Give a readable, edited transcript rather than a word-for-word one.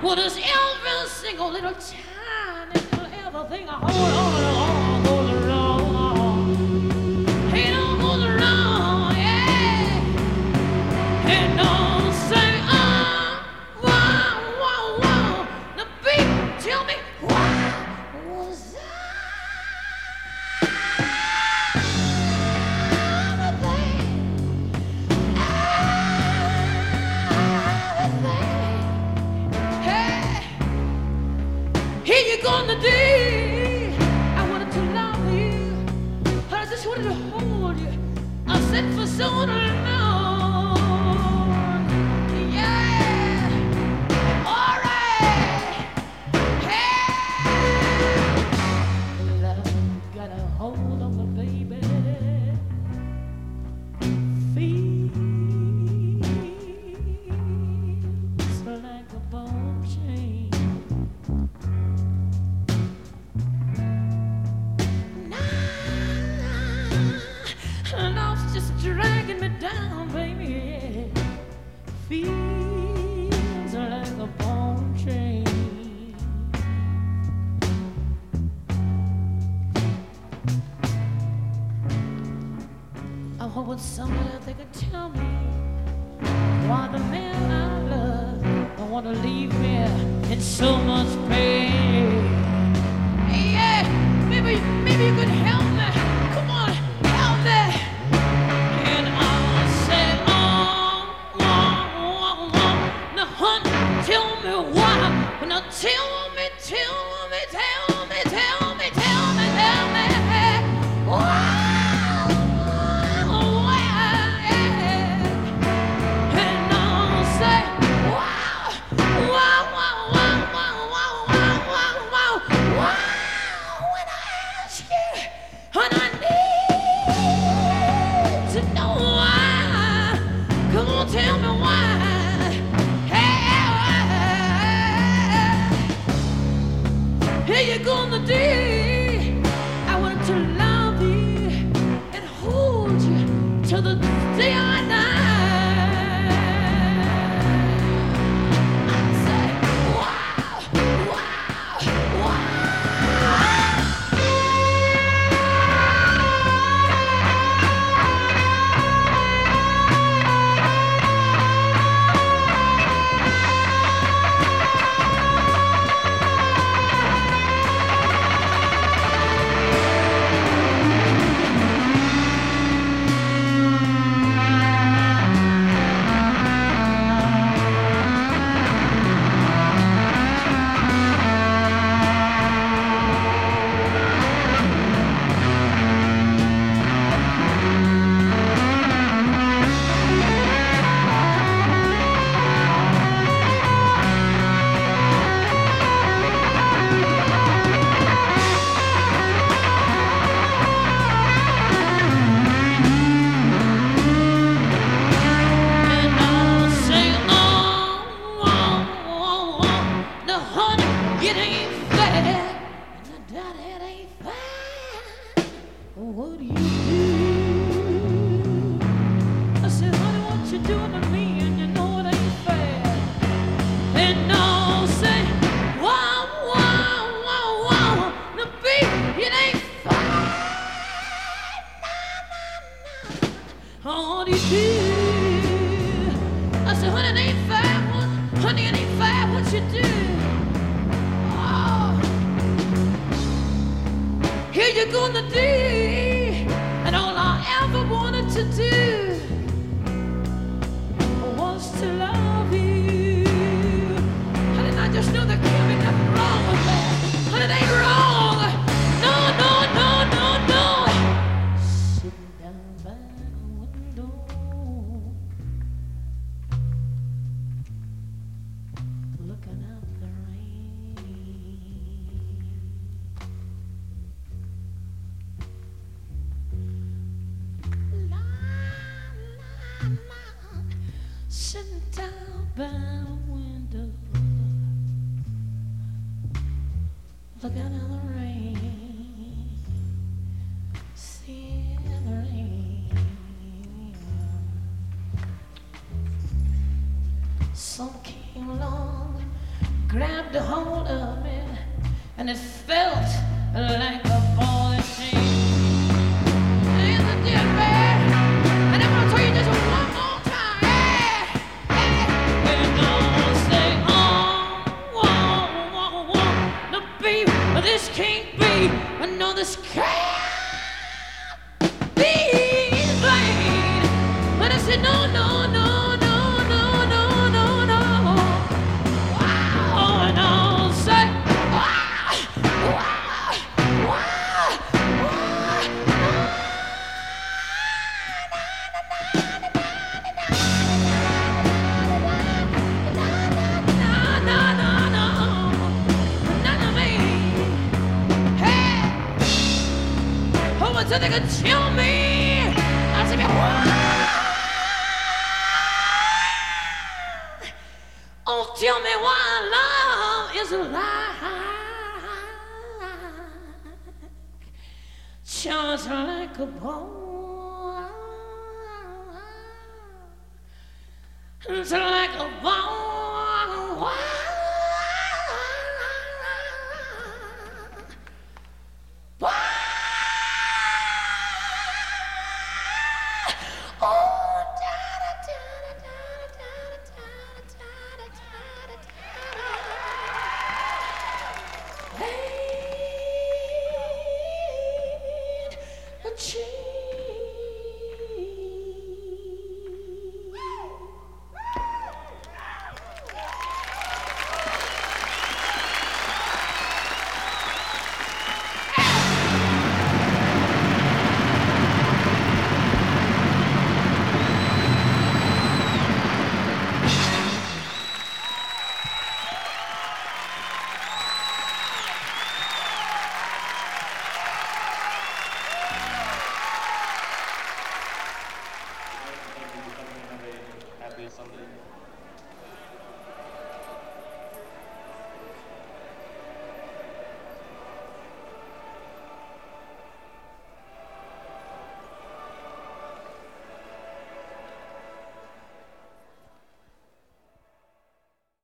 Well, there's every single little tiny little everything I hold on goes wrong. Hey, don't goes wrong, yeah. And don't say, wow. The beat, tell me, why was here you go on the day I wanted to love you, but I just wanted to hold you. I said for so long, yeah, all right, hey, love got a hold of me, baby. Feels like a bone chain. Love's just dragging me down, baby. Feels like a bone chain. I hope somebody out there could tell me why the man I love don't want to leave me in so much pain. Yeah, maybe you could help me. Come on, help me. And I'll say, now, honey, tell me why. Now, tell me why. Tell me why. Hey, here you go on the day I wanted to love you and hold you till the day I die. I say, wow. What do you do? I said, honey, what you doing to me? And you know it ain't fair. And I'll say, wow. The beat, it ain't fair. Oh, what do you do? I said, honey, it ain't fair. Honey, it ain't fair what you do. Oh. Here you go on the day, and all I ever wanted to do was to love you. And I just know there can't be nothing wrong with that. And it ain't wrong. No. Sitting down by the window, looking out the rain. Sitting down by the window, looking out the rain, seeing the rain. Sun came along, grabbed a hold of me, and it felt like a ball and chain. And the dear man, and I'm gonna tell you just one more time. Hey, hey, we're gonna say, no, baby, this can't be. No, this can't be played. But I said, no, no, no, no, no, no, no, no. Wow, and I'll say, wow, wow, wow, so they could tell me. I said, oh, tell me why love is a lie, just like a ball, just like a ball.